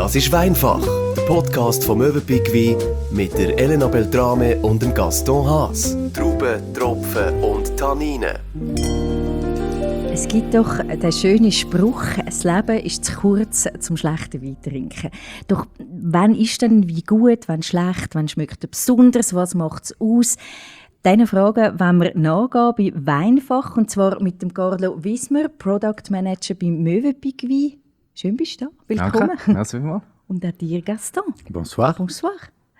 Das ist Weinfach, der Podcast vom Möwenpick Wein mit der Elena Beltrame und dem Gaston Haas. Trauben, Tropfen und Tanninen. Es gibt doch den schönen Spruch, das Leben ist zu kurz zum schlechten Wein trinken. Doch wann ist denn wie gut, wann schlecht, wann schmeckt er besonders, was macht es aus? Diesen Fragen wollen wir nachgehen bei Weinfach, und zwar mit dem Carlo Wismer, Product Manager beim Möwenpick Wein. Schön bist du da. Willkommen. Danke. Merci vielmals. Und auch dir, Gaston. Bonsoir. Bonsoir.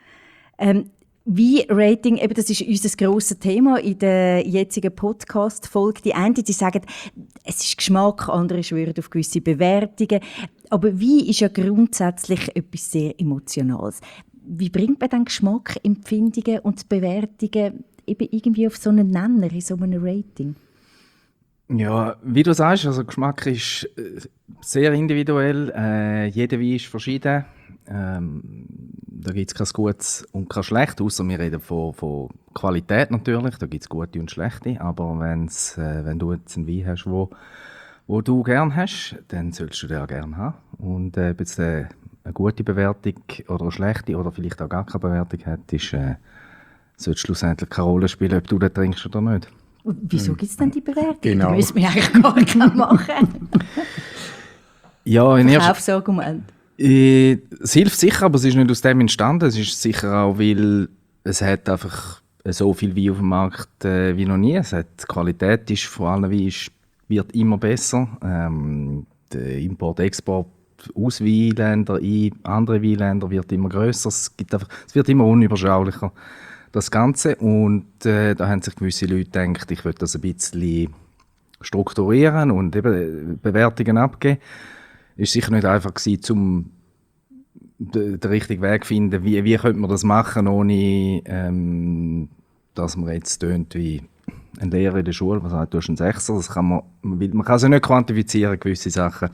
Wein-Rating, eben das ist unser grosses Thema in der jetzigen Podcast-Folge. Die einen die sagen, es ist Geschmack, andere schwören auf gewisse Bewertungen. Aber Wein ist ja grundsätzlich etwas sehr Emotionales. Wie bringt man dann Geschmack, Empfindungen und Bewertungen eben irgendwie auf so einen Nenner, in so einem Rating? Ja, wie du sagst, also Geschmack ist sehr individuell. Jeder Wein ist verschieden. Da gibt es kein Gutes und kein Schlechtes, außer wir reden von Qualität natürlich. Da gibt es gute und schlechte. Aber wenn du jetzt einen Wein hast, wo du gerne hast, dann sollst du den auch gerne haben. Und ob jetzt eine gute Bewertung oder eine schlechte oder vielleicht auch gar keine Bewertung hat, sollte schlussendlich keine Rolle spielen, ob du den trinkst oder nicht. Und wieso gibt es denn die Bewertung? Genau. Die müssen wir eigentlich gar nicht machen. Ja, in Verkaufsargument. Es hilft sicher, aber es ist nicht aus dem entstanden. Es ist sicher auch, weil es hat einfach so viel Wein auf dem Markt wie noch nie. Die Qualität ist vor allem wird immer besser. Der Import, Export aus Weinländern in andere Weinländer wird immer grösser. Es wird immer unüberschaulicher, das Ganze. Und da haben sich gewisse Leute gedacht, ich will das ein bisschen strukturieren und eben Bewertungen abgeben. Es war sicher nicht einfach gewesen, um den richtigen Weg zu finden, wie könnte man das machen, ohne dass man jetzt tönt wie ein Lehrer in der Schule, was sagt, du hast einen Sechser. Man kann sie nicht quantifizieren, gewisse Sachen.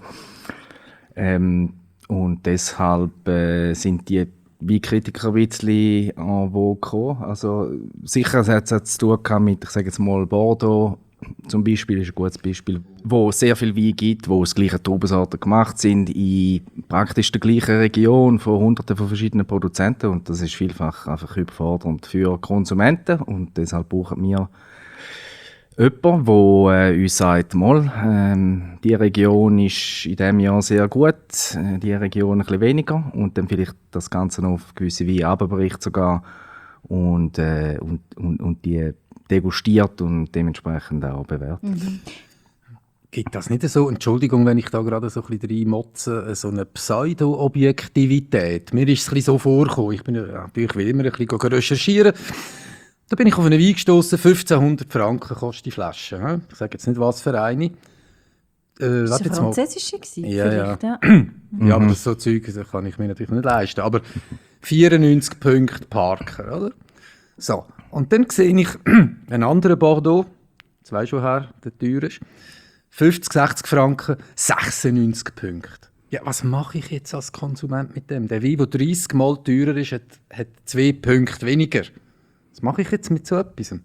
Und deshalb sind die Weinkritiker ein bisschen en vogue gekommen. Also sicher hat es zu tun mit, ich sage jetzt mal, Bordeaux zum Beispiel ist ein gutes Beispiel, wo es sehr viel Wein gibt, wo aus gleichen Traubensorten gemacht sind, in praktisch der gleichen Region von Hunderten von verschiedenen Produzenten, und das ist vielfach einfach überfordernd für Konsumenten, und deshalb brauchen wir jemanden, der uns sagt, die Region ist in diesem Jahr sehr gut, die Region ein bisschen weniger, und dann vielleicht das Ganze noch auf gewisse Weine runterbericht sogar und die degustiert und dementsprechend auch bewertet. Mhm. Gibt das nicht so, Entschuldigung, wenn ich da gerade so ein bisschen reinmotze, so eine Pseudo-Objektivität? Mir ist es ein bisschen so vorgekommen, ich bin natürlich will immer ein bisschen recherchieren. Da bin ich auf einen Wein gestossen, 1500 Franken kostet die Flasche. Ich sage jetzt nicht, was für eine. Das war eine französische? Ja. Ja. Ja, aber das so Zeug das kann ich mir natürlich nicht leisten. Aber 94 Punkte Parker, oder? So, und dann sehe ich einen anderen Bordeaux, 2 schon her, der teuer ist, 50, 60 Franken, 96 Punkte. Ja, was mache ich jetzt als Konsument mit dem? Der Wein, der 30 Mal teurer ist, hat 2 Punkte weniger. Was mache ich jetzt mit so etwas?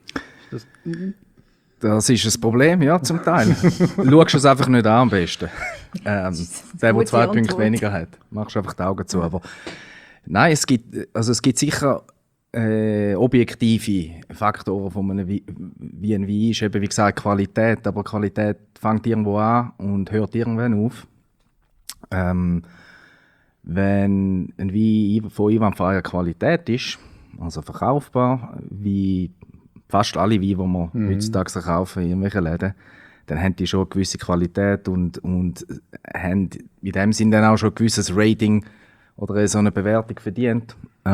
Das ist ein Problem, ja, zum Teil. Schaust es einfach nicht an am besten. Der 2 Punkte weniger hat. Machst einfach die Augen zu. Aber nein, es gibt sicher objektive Faktoren von einem wie ein Wein ist. Eben, wie gesagt, Qualität. Aber Qualität fängt irgendwo an und hört irgendwann auf. Wenn ein Wein von einwandfreier Qualität ist, also verkaufbar, wie fast alle Weine, die wir heutzutage verkaufen in irgendwelchen Läden, dann haben die schon eine gewisse Qualität und haben in dem Sinne dann auch schon ein gewisses Rating oder so eine Bewertung verdient.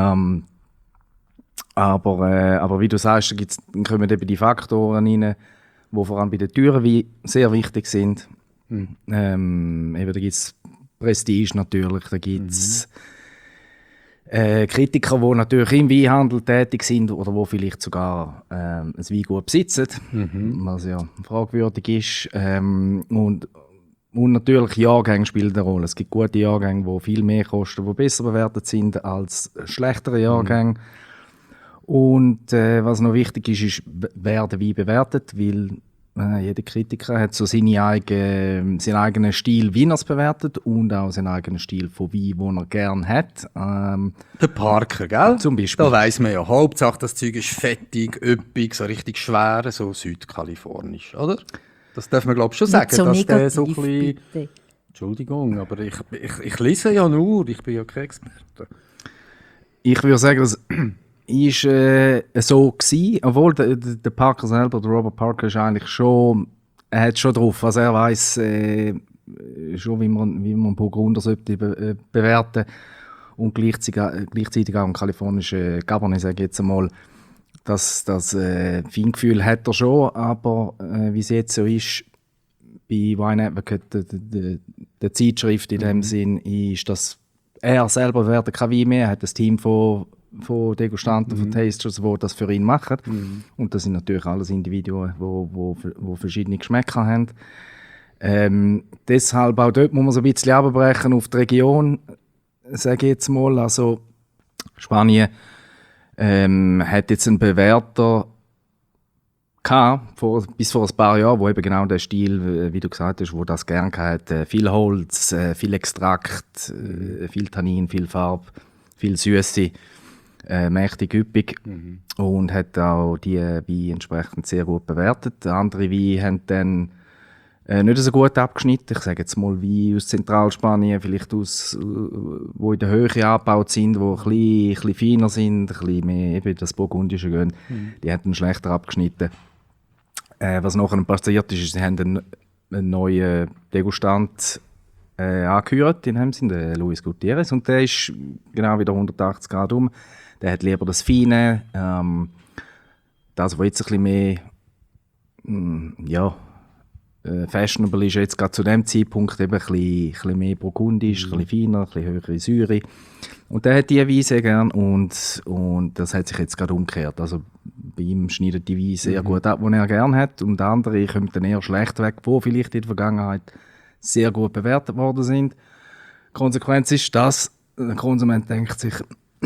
Aber wie du sagst, dann kommen eben die Faktoren rein, die vor allem bei den teuren Weinen sehr wichtig sind. Eben, da gibt es Prestige natürlich, da gibt es Kritiker, die natürlich im Weinhandel tätig sind oder die vielleicht sogar ein Weingut besitzen, was ja fragwürdig ist. Und natürlich Jahrgänge spielen eine Rolle. Es gibt gute Jahrgänge, die viel mehr kosten, die besser bewertet sind als schlechtere Jahrgänge. Und was noch wichtig ist, wer den Wein bewertet, weil Jeder Kritiker hat so seinen eigenen Stil, wie er es bewertet, und auch seinen eigenen Stil von Wein, den er gerne hat. Der Parker, gell? Zum Beispiel. Da weiss man ja, Hauptsache das Zeug ist fettig, üppig, so richtig schwer, so südkalifornisch, oder? Das darf man, glaube ich, schon sagen, so dass der negativ, so ein bisschen... bitte. Entschuldigung, aber ich lese ja nur, ich bin ja kein Experte. Ich würde sagen, das ist so gewesen, obwohl der Parker selber, der Robert Parker, ist eigentlich schon, er hat schon drauf, also er weiss schon, wie man Burgunder sollte bewerten und gleichzeitig auch einen kalifornischen Cabernet, sage ich jetzt einmal, das Feingefühl hat er schon, aber wie es jetzt so ist, bei Wine Advocate, der Zeitschrift in dem Sinn, ist, dass er selber bewertet kein Wein mehr, er hat ein Team von Degustanten, von Tasters, die das für ihn machen. Und das sind natürlich alles Individuen, die verschiedene Geschmäcker haben. Deshalb auch dort muss man so ein bisschen abbrechen auf die Region, sage ich jetzt mal. Also Spanien hat jetzt einen Bewerter gehabt, bis vor ein paar Jahren, wo eben genau der Stil, wie du gesagt hast, wo das gerne hatte, viel Holz, viel Extrakt, viel Tannin, viel Farbe, viel Süße, mächtig üppig und hat auch die Weine entsprechend sehr gut bewertet. Andere Weine haben dann nicht so gut abgeschnitten. Ich sage jetzt mal Weine aus Zentralspanien, vielleicht wo in der Höhe angebaut sind, wo ein bisschen feiner sind, ein bisschen mehr eben das Burgundische gehen. Die haben dann schlechter abgeschnitten. Was nachher passiert ist, sie haben einen neuen Degustant angehört, in dem Sinne, Luis Gutierrez, und der ist genau wieder 180 Grad um. Der hat lieber das Feine, das, was jetzt ein bisschen mehr fashionable ist, jetzt gerade zu dem Zeitpunkt eben ein bisschen mehr burgundisch, ein bisschen feiner, ein bisschen höhere Säure. Und der hat diese Weine sehr gern und das hat sich jetzt gerade umgekehrt. Also bei ihm schneidet die Weine sehr gut ab, die er gerne hat, und andere kommen dann eher schlecht weg, die vielleicht in der Vergangenheit sehr gut bewertet worden sind. Die Konsequenz ist, dass der Konsument denkt sich,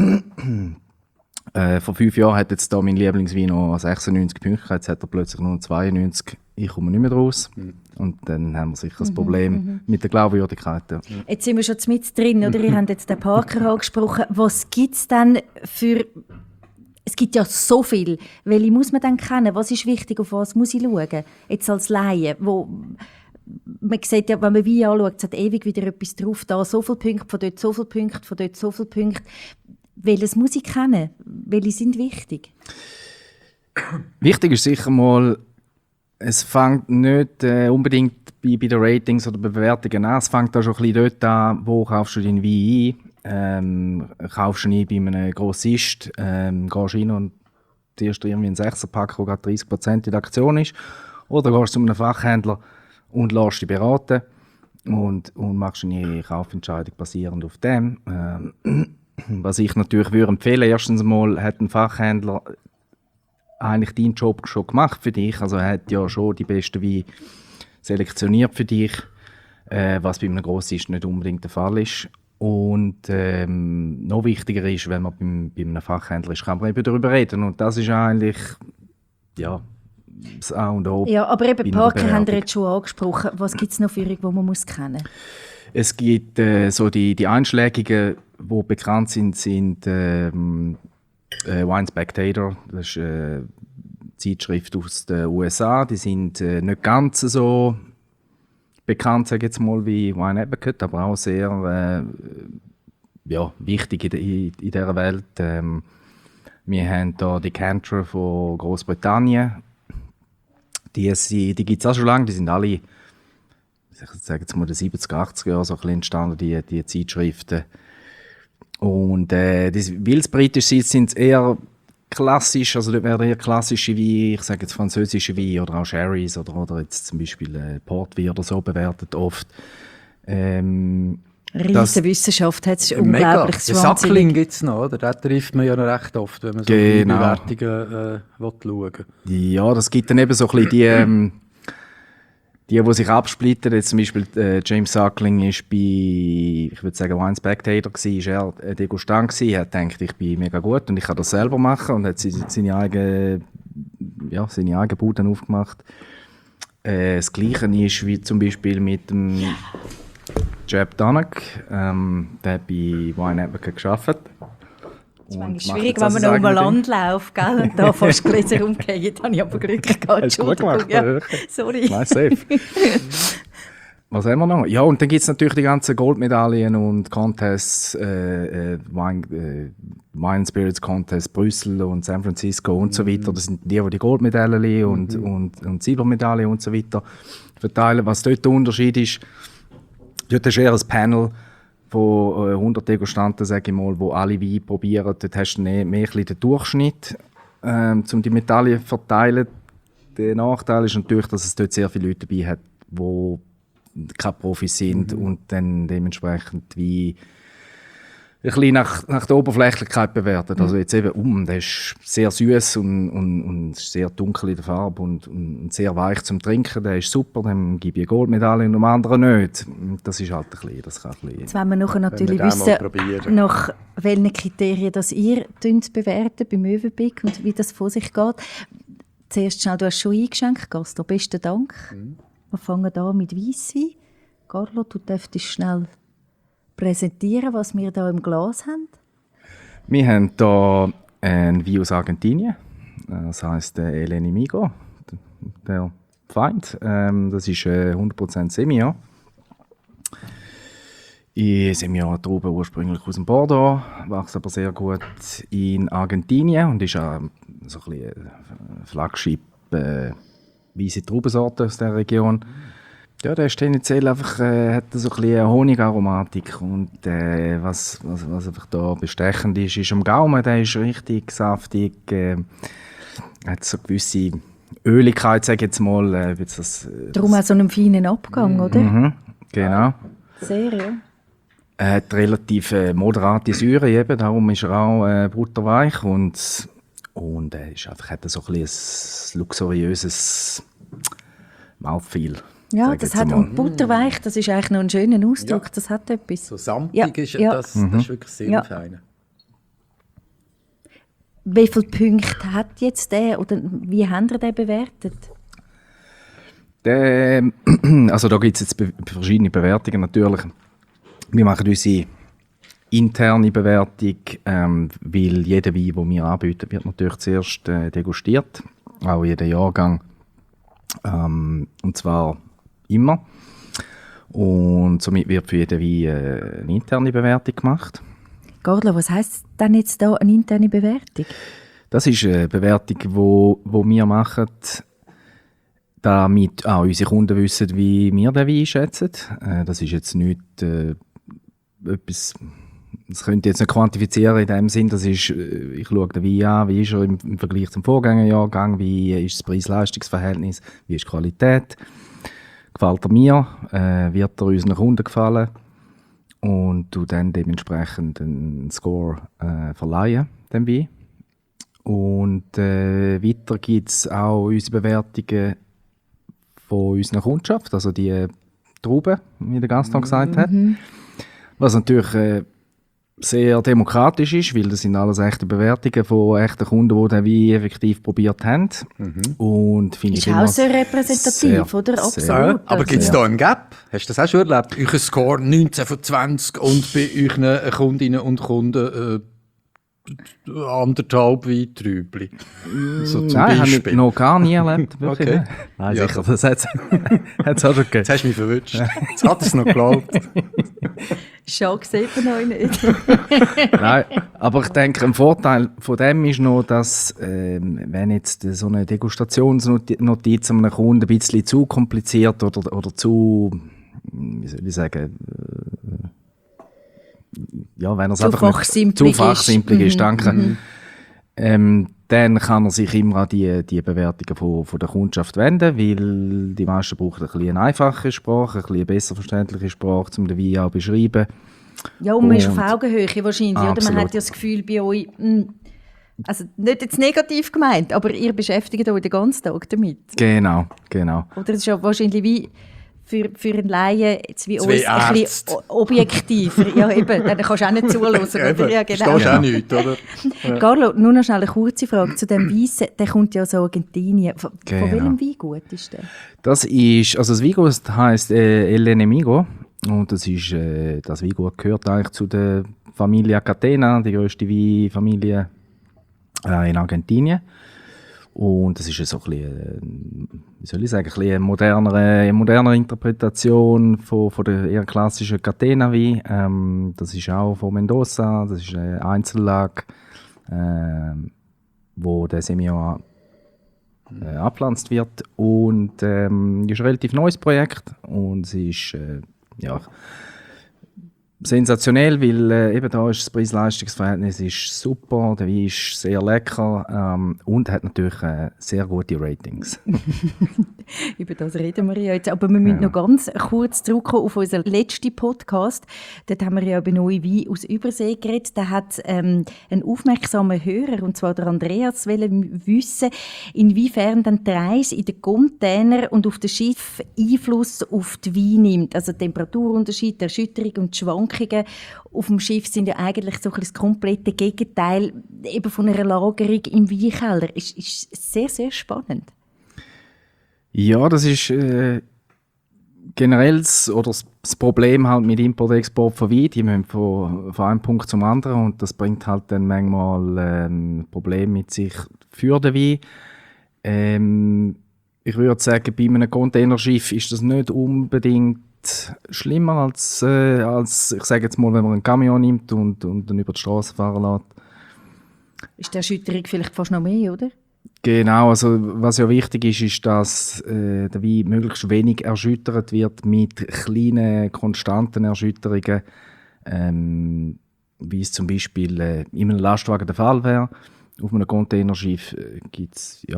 vor 5 Jahren hat jetzt da mein Lieblingswein noch 96 Punkte, jetzt hat er plötzlich nur 92, ich komme nicht mehr raus. Und dann haben wir sicher ein Problem mit der Glaubwürdigkeit. Ja. Jetzt sind wir schon mit drin, oder? Ihr habt jetzt den Parker angesprochen. Was gibt es denn für... Es gibt ja so viel. Welche muss man dann kennen? Was ist wichtig, auf was muss ich schauen? Jetzt als Laie, man sieht ja, wenn man Wein anschaut, es hat ewig wieder etwas drauf, da so viele Punkte, von dort so viele Punkte, von dort so viele Punkte. Welches muss ich kennen? Welche sind wichtig? Wichtig ist sicher mal, es fängt nicht unbedingt bei den Ratings oder bei Bewertungen an. Es fängt auch schon ein bisschen dort an, wo kaufst du deinen Wein ein. Kaufst du ihn bei einem Grossist, gehst du rein und ziehst dir irgendwie einen 6er-Pack, der gerade 30% in der Aktion ist. Oder gehst du zu einem Fachhändler und lässt dich beraten und machst eine Kaufentscheidung basierend auf dem. Was ich natürlich würde empfehlen, erstens mal hat ein Fachhändler eigentlich deinen Job schon gemacht für dich. Also er hat ja schon die besten Weine selektioniert für dich, was bei einem Grossist nicht unbedingt der Fall ist. Und noch wichtiger ist, wenn man bei einem Fachhändler ist, kann man eben darüber reden. Und das ist eigentlich das A und O. Ja, aber eben Parker haben wir jetzt schon angesprochen. Was gibt es noch für die man muss kennen? Es gibt so die Einschlägigen, die bekannt sind Wine Spectator. Das ist eine Zeitschrift aus den USA. Die sind nicht ganz so bekannt, sage ich jetzt mal, wie Wine Advocate, aber auch sehr wichtig in dieser Welt. Wir haben hier die Decanter von Großbritannien. Die gibt es auch schon lange. Die sind alle, ich sage jetzt mal, in den 70er, 80er Jahren so ein bisschen entstanden, die Zeitschriften. Und weil es britisch sind es eher klassisch, also dort werden eher klassische Weine, ich sage jetzt französische Weine oder auch Sherrys oder jetzt zum Beispiel Portwein oder so bewertet oft. Riesen Wissenschaft hat es unglaublich. Den Sackling gibt es noch, oder? Den trifft man ja noch recht oft, wenn man so die Bewertungen schauen will. Ja, das gibt dann eben so ein bisschen die sich absplitten. Jetzt zum Beispiel James Suckling ist bei, ich würde sagen, Wine Spectator war er Degustant gewesen. Er hat gedacht, ich bin mega gut und ich kann das selber machen und hat seine eigene Bude aufgemacht. Das Gleiche ist wie zum Beispiel mit dem Jeb Dunnock. Der hat bei Wine Advocate gearbeitet. Es ist manchmal schwierig, wenn man noch um ein Land läuft, gell, und da fast Gläser umgehen. Da habe ich aber Glück gehabt. Hast du gut gemacht? Ja. Sorry. Nein, safe. Was haben wir noch? Ja, und dann gibt es natürlich die ganzen Goldmedaillen und Contests, Wine Spirits Contest Brüssel und San Francisco und so weiter. Das sind die Goldmedaillen und Silbermedaillen und so weiter verteilen. Was dort der Unterschied ist, dort hast du eher ein Panel von 100 Degustanten, sage ich mal, wo alle Weine probieren. Dort hast du mehr den Durchschnitt, um die Medaillen zu verteilen. Der Nachteil ist natürlich, dass es dort sehr viele Leute dabei hat, die keine Profis sind und dann dementsprechend wie ein bisschen nach der Oberflächlichkeit bewertet. Also jetzt eben, der ist sehr süß und sehr dunkel in der Farbe und sehr weich zum Trinken. Der ist super, dem gebe ich eine Goldmedaille und dem anderen nicht. Das ist halt ein bisschen, das kann ein bisschen. Jetzt wollen wir nachher natürlich wissen, nach welchen Kriterien das ihr bewertet beim Mövenpick und wie das vor sich geht. Zuerst schnell, du hast schon eingeschenkt, Gaston. Besten Dank. Wir fangen an mit Weisswein. Carlo, du dürftest schnell präsentieren, was wir hier im Glas haben. Wir haben hier einen Wein aus Argentinien. Das heisst El Enemigo, der Feind. Das ist 100% Semillon. Semillon-Trauben ursprünglich aus dem Bordeaux, wächst aber sehr gut in Argentinien und ist so ein bisschen Flagship weisse Traubensorte aus dieser Region. Ja, der ist tendenziell einfach, hat so ein bisschen eine Honigaromatik und was einfach da bestechend ist am Gaumen, der ist richtig saftig, hat so gewisse Öligkeit, sage ich jetzt mal. Darum auch so einen feinen Abgang, oder? Mhm, genau. Sehr, ja. Er hat relativ moderate Säure, eben, darum ist er auch butterweich und er ist einfach, hat so ein bisschen ein luxuriöses Mouthfeel. Ja, das hat und butterweich, das ist eigentlich noch ein schöner Ausdruck, ja. Das hat etwas. So samtig ist das, das ist wirklich sehr fein. Wie viele Punkte hat jetzt der oder wie habt ihr den bewertet? Also da gibt es jetzt verschiedene Bewertungen natürlich. Wir machen unsere interne Bewertung, weil jeder Wein, den wir anbieten, wird natürlich zuerst degustiert, auch jeder Jahrgang. Und zwar immer. Und somit wird für jeden Wein eine interne Bewertung gemacht. Carlo, was heisst denn jetzt da eine interne Bewertung? Das ist eine Bewertung, die wir machen, damit auch unsere Kunden wissen, wie wir den Wein schätzen. Das ist jetzt nicht etwas, das könnt ihr jetzt nicht quantifizieren in dem Sinn, das ist, ich schaue den Wein an, wie ist er im Vergleich zum Vorgängerjahrgang, wie ist das Preis-Leistungs-Verhältnis, wie ist die Qualität, gefällt er mir, wird er unseren Kunden gefallen und du dann dementsprechend einen Score verleihen, dem Wein. Und weiter gibt es auch unsere Bewertungen von unserer Kundschaft, also die Trauben, wie der Gaston gesagt hat. Was natürlich sehr demokratisch ist, weil das sind alles echte Bewertungen von echten Kunden, die den Wein effektiv probiert haben. Und finde ist auch sehr repräsentativ, oder? Absolut. Aber gibt es da einen Gap? Hast du das auch schon erlebt? Euer Score 19 von 20 und bei euren Kundinnen und Kunden 1,5 Weintrübli. So zum Nein, Beispiel. habe ich noch gar nie erlebt. Wirklich. Okay. Nein, Ja, sicher, das hat es auch schon gegeben. Jetzt hast du mich verwünscht. Jetzt hat es noch geglaubt. Schon sieht man euch nicht. Nein, aber ich denke, ein Vorteil von dem ist noch, dass wenn jetzt so eine Degustationsnotiz einem Kunden ein bisschen zu kompliziert oder zu, wie soll ich sagen, ja, wenn er es einfach zu fachsimpelig ist, danke. Dann kann er sich immer an die Bewertungen von der Kundschaft wenden, weil die meisten brauchen ein bisschen eine einfache Sprache, ein bisschen eine besser verständliche Sprache, um den Wein auch zu beschreiben. Ja, und man ist auf Augenhöhe wahrscheinlich, oder? Man Absolut. hat ja das Gefühl bei euch, also nicht jetzt negativ gemeint, aber ihr beschäftigt euch den ganzen Tag damit. Genau. Oder das ist ja wahrscheinlich wie für einen Laien jetzt wie Zwei uns ein bisschen objektiver. Ja, eben, dann kannst du auch nicht zuhören. Oder? Ja, genau. Verstehst auch nichts, oder? Carlo, nur noch schnell eine kurze Frage zu dem Weissen. Der kommt ja aus Argentinien. Von welchem Weingut ist der? Das Weingut heisst El Enemigo. Und das Weingut gehört eigentlich zu der Familie Catena, die grösste Weinfamilie in Argentinien. Und das ist so ein bisschen, wie soll ich sagen, eine modernere Interpretation von der eher klassischen Catena-Wein. Das ist auch von Mendoza, das ist eine Einzellage, wo der Semillon abgepflanzt wird. Und es ist ein relativ neues Projekt und es ist sensationell, weil eben da ist das Preis-Leistungs-Verhältnis ist super, der Wein ist sehr lecker und hat natürlich sehr gute Ratings. Über das reden wir ja jetzt. Aber wir müssen noch ganz kurz zurückkommen auf unseren letzten Podcast. Dort haben wir ja über neue Weine aus Übersee geredet. Da hat ein aufmerksamer Hörer, und zwar der Andreas, wissen, inwiefern dann die Reise in den Container und auf das Schiff Einfluss auf die Weine nimmt. Also Temperaturunterschied, Erschütterung und Schwankungen auf dem Schiff sind ja eigentlich so ein das komplette Gegenteil eben von einer Lagerung im Weinkeller. Ist sehr, sehr spannend. Ja, das ist generell das Problem halt mit Import-Export von Wein. Die müssen von einem Punkt zum anderen und das bringt halt dann manchmal ein Problem mit sich für den Wein. Ich würde sagen, bei einem Containerschiff ist das nicht unbedingt schlimmer als ich sage jetzt mal, wenn man einen Camion nimmt und dann über die Straße fahren lässt. Ist die Erschütterung vielleicht fast noch mehr, oder? Genau, also was ja wichtig ist, dass der Wein möglichst wenig erschüttert wird mit kleinen, konstanten Erschütterungen, wie es zum Beispiel in einem Lastwagen der Fall wäre. Auf einem Containerschiff gibt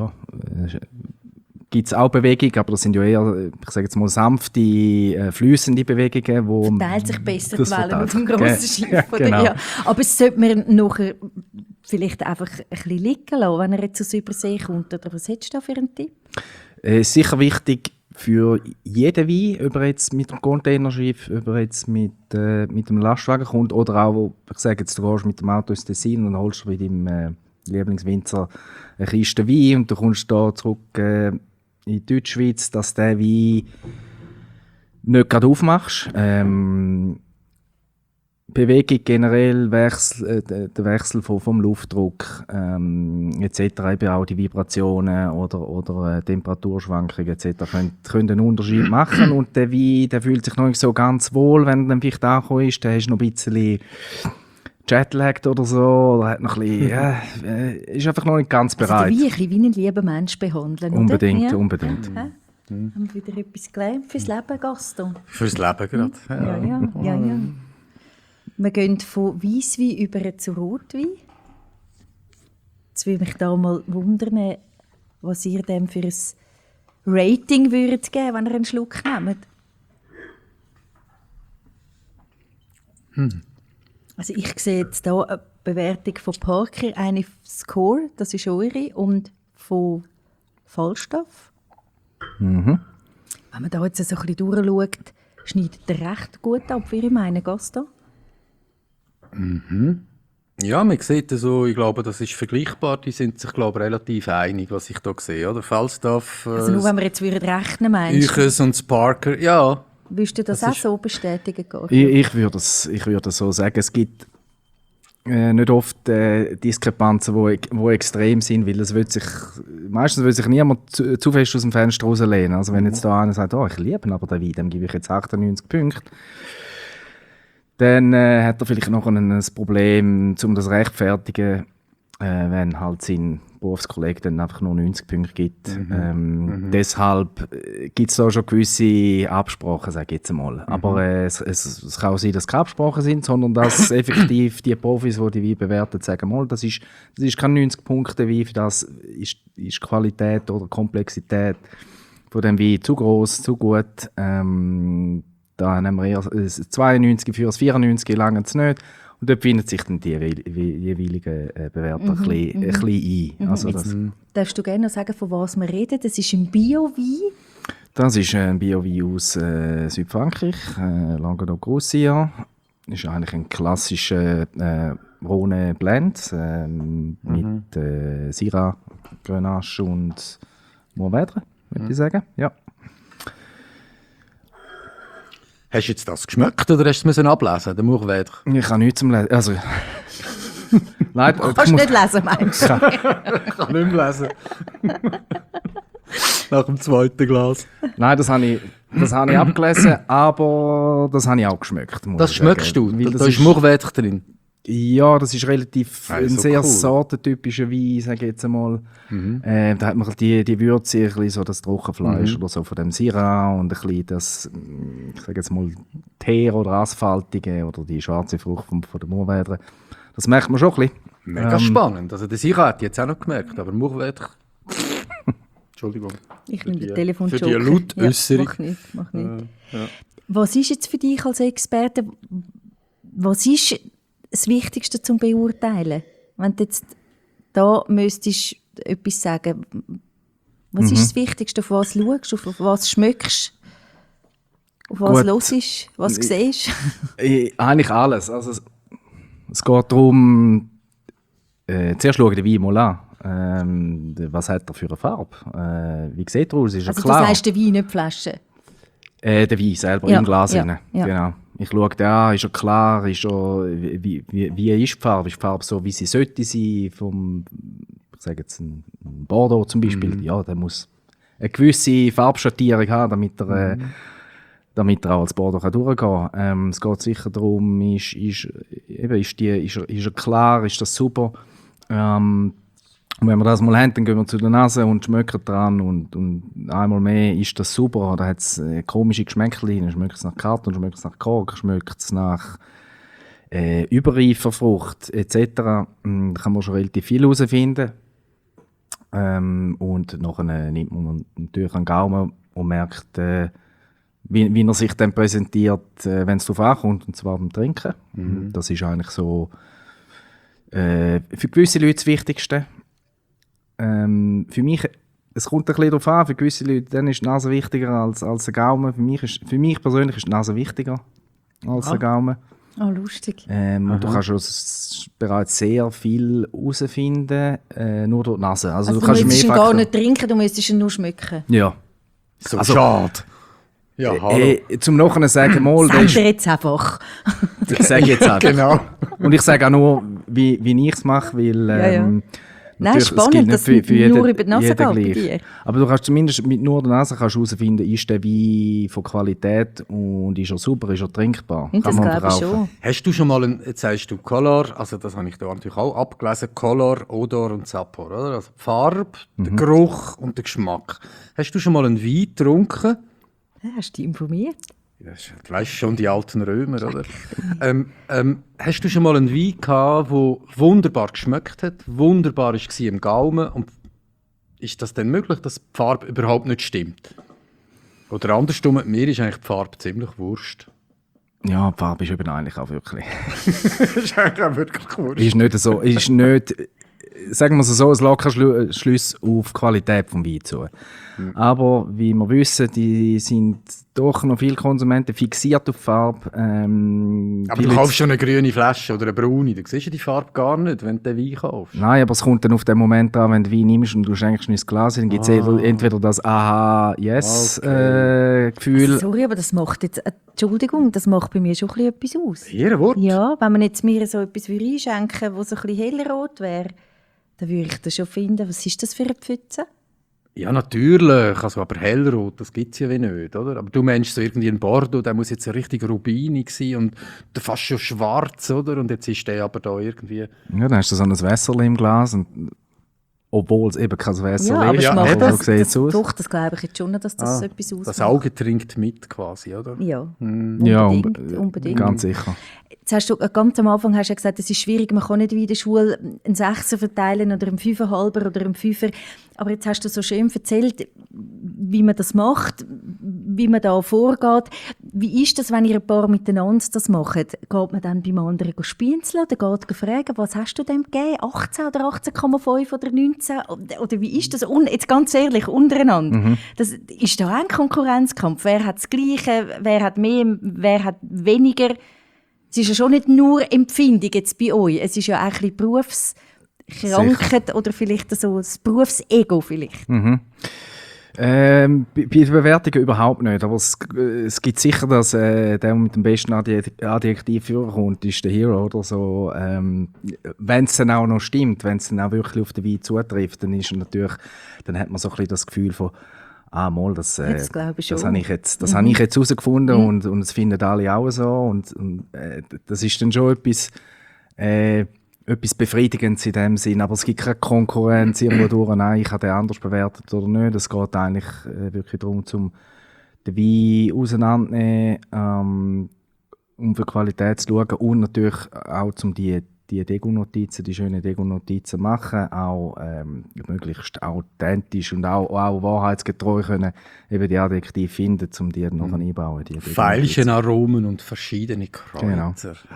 es auch Bewegungen, aber das sind ja eher, ich sage jetzt mal, sanfte, fließende Bewegungen. Wo verteilt sich besser die Wellen auf dem grossen Schiff. Ja, genau. Ja. Aber es sollte man nachher vielleicht einfach ein bisschen liegen lassen, wenn er jetzt aus Übersee kommt. Oder was hättest du da für einen Tipp? Sicher wichtig für jeden Wein, ob er jetzt mit dem Containerschiff, ob er jetzt mit dem Lastwagen kommt oder auch, ich sage jetzt, du gehst mit dem Auto ins Tessin und holst bei deinem Lieblingswinzer eine Kiste Wein und du kommst da zurück in die Deutschschweiz, dass der Wein nicht gerade aufmachst. Bewegung generell, der Wechsel vom Luftdruck etc., eben auch die Vibrationen oder Temperaturschwankungen etc. können einen Unterschied machen und der Wein, der fühlt sich noch nicht so ganz wohl, wenn er dann vielleicht angekommen ist, der ist noch ein bisschen jetlagged oder so, oder hat noch ein bisschen, ist einfach noch nicht ganz bereit. Also der Wein wie einen lieben Mensch behandeln, unbedingt, oder? Unbedingt. Haben wir wieder etwas gelernt fürs Leben, Gaston? Fürs Leben gerade. Ja. Wir gehen von Weisswein über zu Rotwein. Jetzt würde mich da mal wundern, was ihr dem für ein Rating würdet geben, wenn ihr einen Schluck nehmt. Also ich sehe jetzt hier eine Bewertung von Parker, eine Score, das ist eure, und von Falstaff. Mhm. Wenn man da jetzt so ein bisschen durchschaut, schneidet er recht gut ab, wie ich meine, Gaston. Ja, man sieht so, ich glaube, das ist vergleichbar. Die sind sich, glaube ich, relativ einig, was ich hier sehe. Oder? Falstaff, Also nur wenn wir jetzt rechnen, meinst du? Uches und Parker, ja. Würdest du das auch so bestätigen? Ich würde das so sagen. Es gibt nicht oft Diskrepanzen, wo extrem sind, weil meistens will sich niemand zu fest aus dem Fenster rauslehnen. Also wenn jetzt da einer sagt, ich liebe ihn, aber den Wein, dem gebe ich jetzt 98 Punkte, dann hat er vielleicht noch ein Problem, um das zu rechtfertigen, wenn halt sein Berufskollege dann einfach nur 90 Punkte gibt. Deshalb gibt es da schon gewisse Absprachen, sage ich jetzt einmal. Aber es kann auch sein, dass es keine Absprachen sind, sondern dass effektiv die Profis, die die Wein bewerten, sagen, mal, das ist kein 90-Punkte-Wein, für das ist Qualität oder Komplexität von dem Wein zu gross, zu gut. Da haben wir eher 92 für das 94 lange es nicht. Und dort finden sich dann die jeweiligen Bewerter ein bisschen ein. Also Darfst du gerne noch sagen, von was wir reden? Das ist ein Bio-Wein? Das ist ein Biowein aus Südfrankreich, Languedoc-Roussillon. Ist eigentlich ein klassischer Rhone Blend mit Syrah, Grenache und Mourvèdre, würde ich sagen. Ja. Hast du jetzt das geschmeckt oder hast du es ablesen, den Mourvèdre? Ich kann nichts zum Lesen. Also, nein, Du kannst nicht lesen, meinst du? Ich kann nicht mehr lesen. Nach dem zweiten Glas. Nein, das habe ich abgelesen, aber das habe ich auch geschmeckt. Das schmeckst du? Da ist Mourvèdre drin? Ja, das ist relativ ein so sehr cool. sortentypischer Wein, sage ich jetzt einmal. Da hat man die Würze, ein bisschen so das Trockenfleisch oder so von dem Syrah und ein bisschen das, ich sage jetzt mal, Teer oder Asphaltige oder die schwarze Frucht von der Mourvèdre. Das merkt man schon ein bisschen. Mega spannend. Also der Syrah hat jetzt auch noch gemerkt, aber Mourvèdre... Entschuldigung. Ich nehme den Für Telefonjoker. die Lautäusserung. Ja, mach nicht. Was ist jetzt für dich als Experte, was ist das Wichtigste zum Beurteilen? Wenn du jetzt da müsstest etwas sagen, was ist das Wichtigste? Auf was schaust du, auf was schmeckst du, auf was hörst, was siehst? Eigentlich alles. Also es geht darum, zuerst schaue ich den Wein mal an. Was hat er für eine Farbe? Wie sieht er aus? Ist er Also klar? das heisst, der Wein, nicht die Flasche? Der Wein selber, Ja, im Glas ja, rein. ja. Genau. Ich schaue den an, ist er klar, ist er, wie ist die Farbe? Ist die Farbe so, wie sie sollte sein? Ich sage jetzt ein Bordeaux zum Beispiel. Ja, der muss eine gewisse Farbschattierung haben, damit er auch als Bordeaux durchgehen kann. Es geht sicher darum, ist er klar, ist das super? Und wenn wir das mal haben, dann gehen wir zu der Nase und schmecken dran und einmal mehr ist das super. Oder hat es komische Geschmäckchen, schmeckt es nach Karton, schmeckt es nach Kork, schmeckt es nach überreifer Frucht etc. Da kann man schon relativ viel herausfinden. Und nachher nimmt man natürlich einen Gaumen und merkt, wie er sich dann präsentiert, wenn es darauf ankommt, und zwar beim Trinken. Das ist eigentlich so für gewisse Leute das Wichtigste. Für mich, es kommt ein bisschen darauf an, für gewisse Leute dann ist die Nase wichtiger als der Gaumen. Für mich persönlich ist die Nase wichtiger als der Gaumen. Oh, lustig. Und du kannst bereits sehr viel herausfinden, nur durch die Nase. Also Du kannst müsstest ihn mehr gar Faktoren- nicht trinken, du müsstest ihn nur schmecken. Ja. So Also- schade. Ja, hallo. Zum Nachhinein sagen, mal, Sag dir jetzt einfach. ich sage jetzt auch. Genau. Und ich sage auch nur, wie ich es mache, weil Nein, natürlich, spannend, es gilt nicht dass für es jeden, nur über die Nase jeden geht bei gleich. dir. Aber du kannst zumindest mit nur der Nase herausfinden, ist der Wein von Qualität und ist er super, ist er trinkbar. Und das Kann man glaube ich verkaufen. schon. Hast du schon mal jetzt sagst du Color, also das habe ich da natürlich auch abgelesen, Color, Odor und Sapor, oder? Also die Farbe, der Geruch und der Geschmack. Hast du schon mal einen Wein getrunken? Ja, hast du dich informiert? Ja, du weißt schon, die alten Römer, oder? Hast du schon mal einen Wein gehabt, der wunderbar geschmeckt hat, wunderbar war im Gaumen und ist das denn möglich, dass die Farbe überhaupt nicht stimmt? Oder andersrum, mir ist eigentlich die Farbe ziemlich wurscht. Ja, die Farbe ist eben eigentlich auch wirklich. ist eigentlich auch wirklich wurscht. Ist nicht so, ist nicht, sagen wir es so, es lässt keinen Schluss auf die Qualität des Weins zu. Aber wie wir wissen, die sind doch noch viele Konsumenten fixiert auf die Farbe. Aber du kaufst schon eine grüne Flasche oder eine braune, dann siehst du die Farbe gar nicht, wenn du den Wein kaufst. Nein, aber es kommt dann auf den Moment an, wenn du Wein nimmst und du schenkst ins Glas, dann gibt es entweder das Aha-Yes-Gefühl. Sorry, aber das macht jetzt, Entschuldigung, das macht bei mir schon ein bisschen etwas aus. Ihr Wort? Ja, wenn man jetzt mir so etwas einschenken würde, das so ein bisschen hellrot wäre, dann würde ich das schon finden, was ist das für eine Pfütze? Ja, natürlich. Also, aber hellrot, das gibt es ja wie nicht, oder? Aber du meinst so irgendwie ein Bordeaux, der muss jetzt so richtig rubinig sein und fast schon schwarz, oder? Und jetzt ist der aber da irgendwie... Ja, dann hast du so ein Wässerchen im Glas, und, obwohl es eben kein Wässer Ja, aber ist. es Ja, macht eben. das, So sieht es aus. Doch, das glaube ich jetzt schon, dass das so etwas ausmacht. Das Auge trinkt mit quasi, oder? Ja, Ja, unbedingt. Ganz sicher. Jetzt hast du ganz am Anfang hast du gesagt, es ist schwierig, man kann nicht wie in der Schule einen Sechser verteilen oder einen Fünferhalber oder einen Fünfer. Aber jetzt hast du so schön erzählt, wie man das macht, wie man da vorgeht. Wie ist das, wenn ihr ein paar miteinander das macht? Geht man dann beim anderen spienzeln oder geht fragen, was hast du dem gegeben? 18 oder 18,5 oder 19? Oder wie ist das? Jetzt ganz ehrlich, untereinander. Das ist da auch ein Konkurrenzkampf. Wer hat das Gleiche? Wer hat mehr? Wer hat weniger? Es ist ja schon nicht nur Empfindung jetzt bei euch. Es ist ja auch ein bisschen Berufskrankheit oder vielleicht so das Berufsego vielleicht. Bei der Bewertung überhaupt nicht, aber es gibt sicher, dass der mit dem besten Adjektiv vorkommt, ist der Hero oder so. Wenn es dann auch noch stimmt, wenn es dann auch wirklich auf den Wein zutrifft, dann ist natürlich, dann hat man so ein bisschen das Gefühl von das habe ich jetzt herausgefunden und es finden alle auch so und das ist dann schon etwas Befriedigendes in dem Sinn, aber es gibt keine Konkurrenz irgendwo durch, nein, ich habe den anders bewertet oder nicht. Es geht eigentlich wirklich darum, den Wein auseinanderzunehmen, um für Qualität zu schauen und natürlich auch um die Degu-Notizen, die schönen Degu-Notizen machen, auch möglichst authentisch und auch wahrheitsgetreu können eben die Adjektive finden, um die noch einbauen. Veilchen Aromen und verschiedene Kräuter. Genau.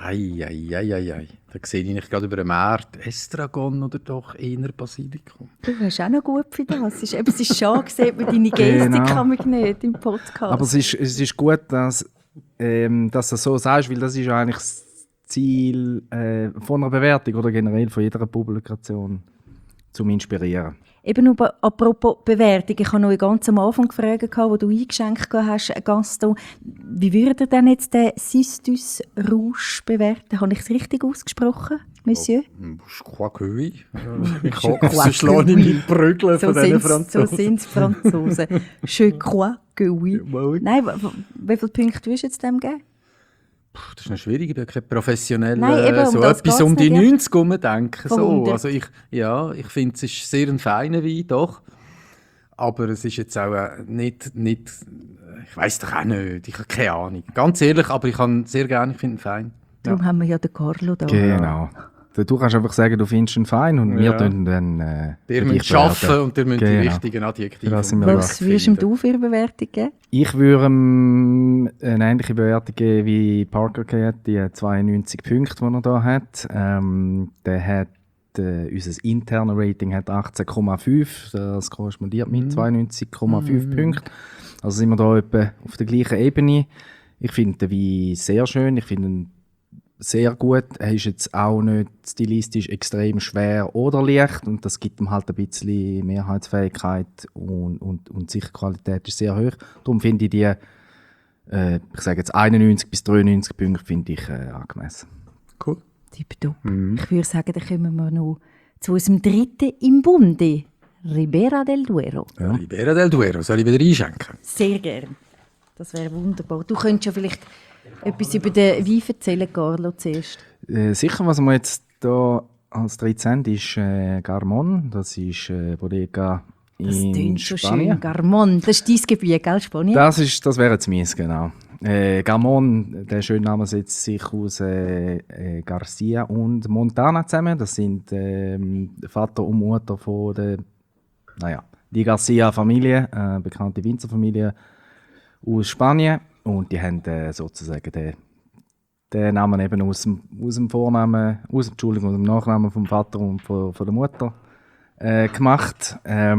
Ei. Da sehe ich nicht gerade über den Markt Estragon oder doch eher Basilikum. Du hast auch noch gut für das. Es ist schade, sieht man deine Gestik kann man nicht im Podcast. Aber es ist gut, dass du das so sagst, weil das ist ja eigentlich das Ziel von einer Bewertung oder generell von jeder Publikation, zum Inspirieren. Eben apropos Bewertung, ich habe noch ganz am Anfang gefragt, wo du eingeschenkt hast, Gaston, wie würde ihr denn jetzt den Sistus Rouge bewerten? Habe ich es richtig ausgesprochen, Monsieur? Je crois que oui. Ich hoffe, sie schlagen in die Prügel von diesen Franzosen. So sind es Franzosen. Je crois que oui. Nein, wie viele Punkte würdest du jetzt dem geben? Das ist noch schwierig, ich bin kein professioneller, Nein, eben, so etwas um die 90 denken. So. 100. Also ich finde, es ist sehr ein feiner Wein, doch. Aber es ist jetzt auch nicht ich weiss doch auch nicht, ich habe keine Ahnung. Ganz ehrlich, aber ich kann sehr gerne, ich finde ihn fein. Darum haben wir ja den Carlo da. Genau. Du kannst einfach sagen, du findest ihn fein und wir tun dann ihr müsst arbeiten und ihr müsst die richtigen Adjektive. Was würdest du für eine Bewertung geben? Ich würde eine ähnliche Bewertung geben wie Parker hat, die 92 Punkte, die er hier hat. Der hat unser internes Rating hat 18,5, das korrespondiert mit 92,5 Punkten. Also sind wir da etwa auf der gleichen Ebene. Ich finde den Wein sehr schön, ich finde ihn sehr gut. Er ist jetzt auch nicht stilistisch extrem schwer oder leicht und das gibt ihm halt ein bisschen Mehrheitsfähigkeit und sicher Qualität ist sehr hoch. Darum finde ich die, ich sage jetzt 91 bis 93 Punkte finde ich angemessen. Cool. Tipptopp. Ich würde sagen, dann kommen wir noch zu unserem dritten im Bunde, Ribera del Duero. Ja. Ribera del Duero, soll ich wieder einschenken? Sehr gern. Das wäre wunderbar. Du könntest ja vielleicht etwas über den Wein erzählen, Carlo, zuerst. Sicher, was wir jetzt hier als 13 ist Garmon. Das ist Bodega in Spanien. So schön, Garmon. Das ist dein Gebiet, gell, Spanien? Das wäre jetzt meins, genau. Garmon, der schöne Name setzt sich aus Garcia und Montana zusammen. Das sind Vater und Mutter von die Garcia-Familie, bekannte Winzerfamilie aus Spanien. Und die haben sozusagen den Namen eben aus dem Vornamen, aus dem Nachnamen vom Vater und von der Mutter gemacht.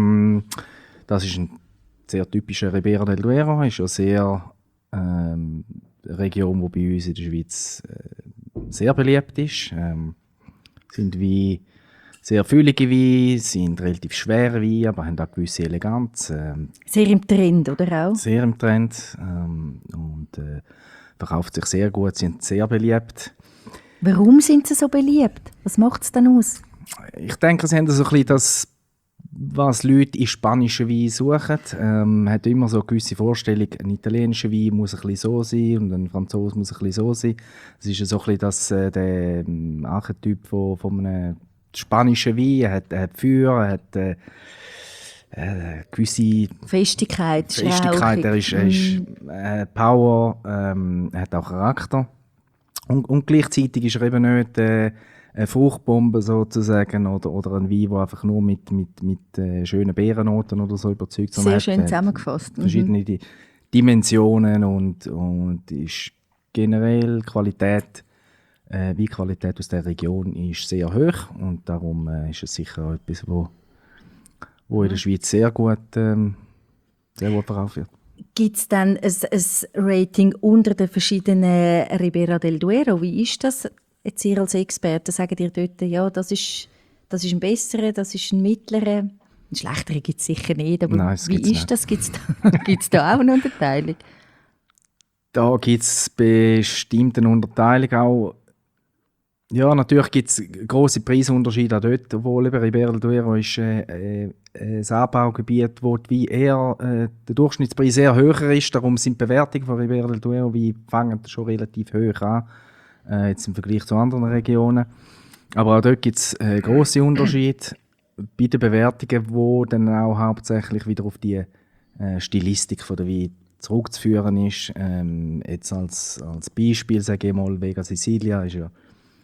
Das ist ein sehr typischer Ribera del Duero, ist ja sehr eine Region, die bei uns in der Schweiz sehr beliebt ist. Sind wie sehr füllige Weine, sind relativ schwere Weine, aber haben auch gewisse Eleganz. Sehr im Trend, oder auch? Sehr im Trend und verkauft sich sehr gut, sind sehr beliebt. Warum sind sie so beliebt? Was macht es denn aus? Ich denke, sie haben so ein bisschen das, was Leute in spanischen Wein suchen. Man hat immer so eine gewisse Vorstellung, ein italienischer Wein muss ein bisschen so sein und ein Franzose muss ein bisschen so sein. Es ist so ein bisschen der Archetyp von einem spanischen Wein. Er hat Feuer, er hat gewisse Festigkeit, er ist Power, er hat auch Charakter. Und gleichzeitig ist er eben nicht eine Fruchtbombe sozusagen oder ein Wein, der einfach nur mit schönen Beerennoten oder so überzeugt. Sehr schön zusammengefasst. Verschiedene Dimensionen und ist generell Qualität, Weinqualität aus der Region ist sehr hoch und darum ist es sicher auch etwas, wo in der Schweiz sehr gut verkauft wird. Gibt es dann ein Rating unter den verschiedenen Ribera del Duero? Wie ist das? Jetzt ihr als Experte, sagt ihr dort, ja, das ist ein besserer, das ist ein mittlerer. Einen schlechteren gibt es sicher nicht, aber nein, wie ist nicht. Das? Gibt es da auch eine Unterteilung? Da gibt es bestimmt eine Unterteilung auch. Ja, natürlich gibt es grosse Preisunterschiede auch dort, obwohl eben Ribera del Duero ist ein Anbaugebiet, wo der Durchschnittspreis sehr höher ist. Darum sind die Bewertungen von Ribera del Duero fangen schon relativ hoch an, jetzt im Vergleich zu anderen Regionen. Aber auch dort gibt es grosse Unterschiede bei den Bewertungen, die dann auch hauptsächlich wieder auf die Stilistik von der Wein zurückzuführen ist. Jetzt als Beispiel sage ich mal, Vega Sicilia ist ja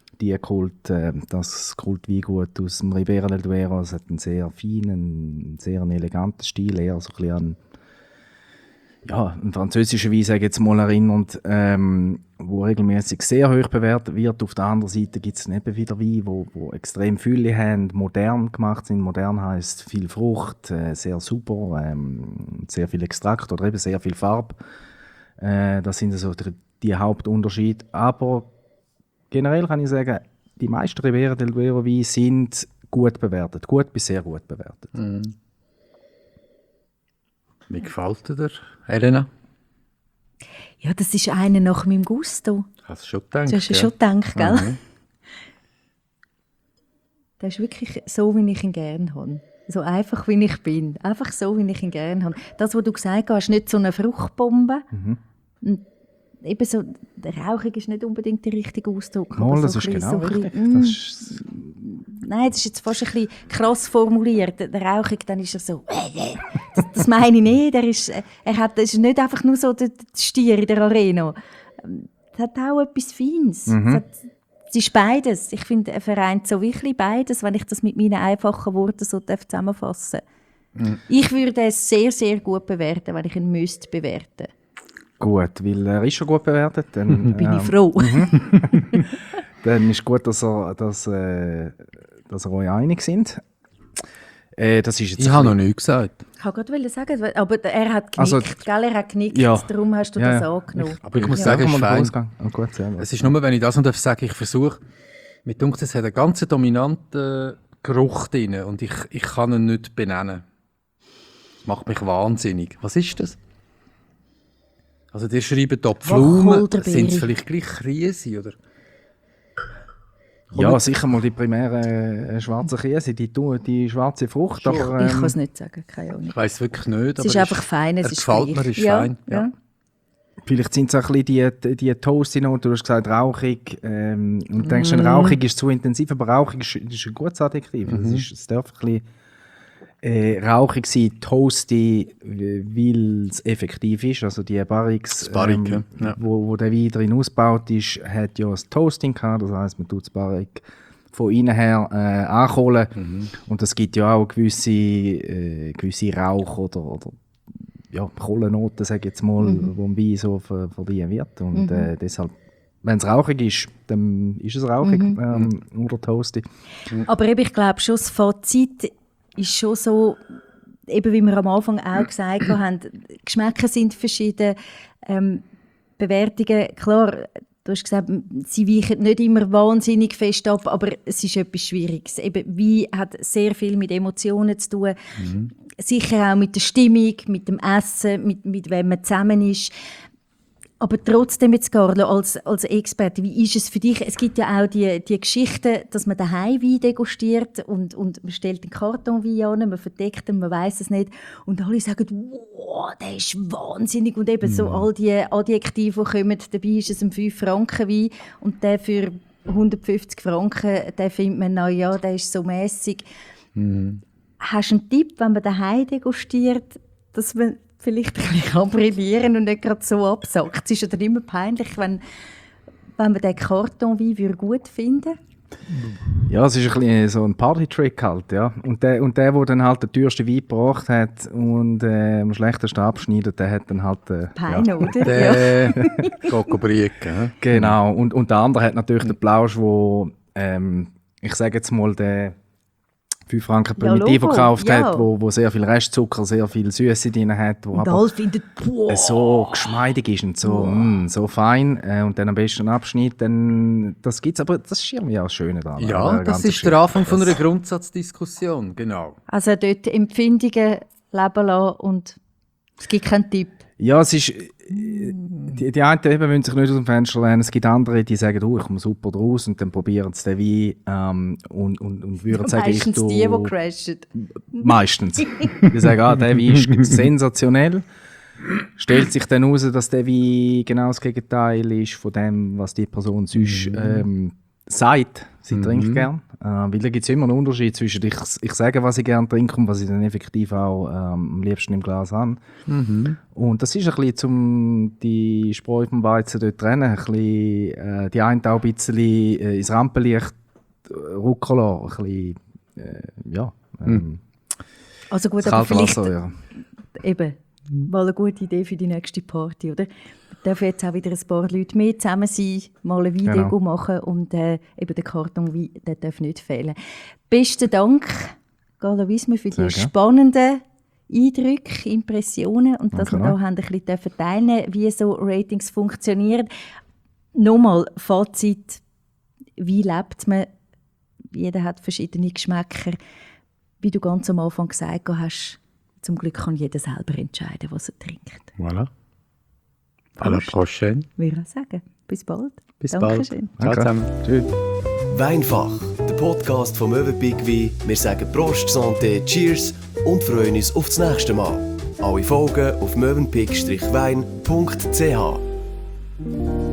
das Kultweingut aus dem Ribera del Duero. Es hat einen sehr feinen, sehr eleganten Stil, eher so ein bisschen an einen französischen Wein, sage ich jetzt mal, erinnert, wo regelmäßig sehr hoch bewertet wird. Auf der anderen Seite gibt es eben wieder Weine, wo extrem Fülle haben, modern gemacht sind. Modern heisst viel Frucht, sehr super, sehr viel Extrakt oder eben sehr viel Farbe. Das sind so die Hauptunterschiede. Aber generell kann ich sagen, die meisten Ribera del Duero Weine sind gut bewertet, gut bis sehr gut bewertet. Wie gefällt dir, Elena? Ja, das ist einer nach meinem Gusto. Hast du schon gedacht? Du hast ja schon gedacht, gell? Mhm. Das ist wirklich so, wie ich ihn gerne habe. So einfach, wie ich bin. Einfach so, wie ich ihn gerne habe. Das, was du gesagt hast, nicht so eine Fruchtbombe. Und eben so, der Rauchig ist nicht unbedingt der richtige Ausdruck. Mal, aber das so ist ein genau bisschen, richtig. Nein, das ist jetzt fast ein bisschen krass formuliert. Der Rauchig, dann ist er so, das meine ich nicht. Das ist nicht einfach nur so der Stier in der Arena. Das hat auch etwas Feines. Es ist beides. Ich finde, er vereint so wirklich beides, wenn ich das mit meinen einfachen Worten so zusammenfassen darf. Ich würde es sehr, sehr gut bewerten, wenn ich ihn müsste bewerten. Gut, weil er ist schon gut bewertet. Dann bin ich froh. Dann ist gut, dass ihr euch einig sind. Das ist jetzt Ich habe noch nichts gesagt. Ich wollte gerade sagen, aber er hat genickt, Also, gell? Er hat genickt, ja. darum hast du das angenommen. Aber ich muss Ja. sagen, es ist fein. Ausgang. Oh, gut, sehr gut. Es ist nur, wenn ich das noch sagen darf, ich versuche, mir denkt, es hat einen ganz dominanten Geruch drin und ich kann ihn nicht benennen. Das macht mich wahnsinnig. Was ist das? Also die schreiben da Pflaumen, Wacholderbeere. sind es vielleicht gleich Krise, oder? Ja, sicher mal die primäre schwarze Käse, die schwarze Frucht. Schon. Aber, Ich kann es nicht sagen, keine Ahnung. Ich weiss wirklich nicht. Es ist einfach fein, es er ist gefällt mir, gleich. ist fein. Ja. vielleicht sind es auch ein bisschen die Toasty-Noten, du hast gesagt rauchig. Und denkst du, rauchig ist zu intensiv, aber rauchig ist ein gutes Adjektiv. Es darf ein bisschen rauchig sein, toasty, weil es effektiv ist. Also die Barrix, Barrique, ja. wo der Wein drin ausgebaut ist, hat ja das Toasting gehabt. Das heisst, man tut das Barrique von innen her ankohlen. Und es gibt ja auch gewisse Rauch- oder ja, Kohlennoten, sage ich jetzt mal, wo ein Wein so verliehen wird. Und deshalb, wenn es rauchig ist, dann ist es rauchig oder toasty. Aber eben, ich glaube schon, das Fazit ist schon so, eben wie wir am Anfang auch gesagt haben, Geschmäcker sind verschieden, Bewertungen, klar, du hast gesagt, sie weichen nicht immer wahnsinnig fest ab, aber es ist etwas Schwieriges. Eben, Wein hat sehr viel mit Emotionen zu tun, sicher auch mit der Stimmung, mit dem Essen, mit wem man zusammen ist. Aber trotzdem jetzt, Carlo, als Experte, wie ist es für dich? Es gibt ja auch die Geschichte, dass man daheim Wein degustiert und man stellt den Kartonwein an, man verdeckt ihn, man weiss es nicht. Und alle sagen, wow, der ist wahnsinnig. Und eben so all die Adjektive, die kommen, dabei ist es ein 5-Franken-Wein und der für 150 Franken, den findet man, na ja, der ist so mässig. Hast du einen Tipp, wenn man daheim degustiert, dass man vielleicht ein bisschen brillieren und nicht gerade so absackt? Es ist ja dann immer peinlich, wenn wenn man den Kartonwein gut finden würde? Ja, es ist ein bisschen so ein Party-Trick halt, ja. Und der dann halt den teuersten Wein gebracht hat und am schlechtesten abschneidet, der hat dann halt... Peine, oder? Der Cocobrique. Genau. Und der andere hat natürlich den Plausch, wo ich sage jetzt mal, der 5 Franken Primitivo gekauft hat, wo sehr viel Restzucker, sehr viel Süße drin hat, wo Und aber alle finden, so geschmeidig ist und so, so fein. Und dann am besten Abschnitt, dann, das gibt's, aber das ist irgendwie auch das Schöne daran. Ja, das ist der Anfang von einer Grundsatzdiskussion, genau. Also dort Empfindungen leben lassen und es gibt keinen Tipp. Ja, es ist... Die einen eben wollen sich nicht aus dem Fenster lehnen, es gibt andere, die sagen, ich komme super draus und dann probieren sie den Wein und würden sagen, Meistens die crashen. Meistens. Die sagen, der Wein ist sensationell. Stellt sich dann heraus, dass der Wein genau das Gegenteil ist von dem, was die Person sonst sagt, sie trinkt gern. Weil da gibt es immer einen Unterschied zwischen ich sage, was ich gerne trinke und was ich dann effektiv auch am liebsten im Glas habe. Und das ist ein bisschen, um die Spreu vom Weizen dort zu trennen, ein bisschen, die einen auch ein bisschen ins Rampenlicht rücken lassen, ein bisschen, Also gut, aber vielleicht eben mal eine gute Idee für die nächste Party, oder? Dürfen jetzt auch wieder ein paar Leute mehr zusammen sein, mal ein Video machen und eben der Karton, der darf nicht fehlen. Besten Dank, Gala Wiesmer, für die spannenden Eindrücke, Impressionen und dass wir da ein bisschen teilnehmen dürfen, wie so Ratings funktionieren. Nochmal, Fazit, wie lebt man? Jeder hat verschiedene Geschmäcker. Wie du ganz am Anfang gesagt hast, zum Glück kann jeder selber entscheiden, was er trinkt. Voilà. À la prochaine. Wir sagen, bis bald. Bis Dankeschön. bald. Ciao zusammen. Tschüss. Weinfach, der Podcast vom Mövenpick Wein. Wir sagen Prost, Santé, Cheers und freuen uns auf das nächste Mal. Alle Folgen auf mövenpick-wein.ch.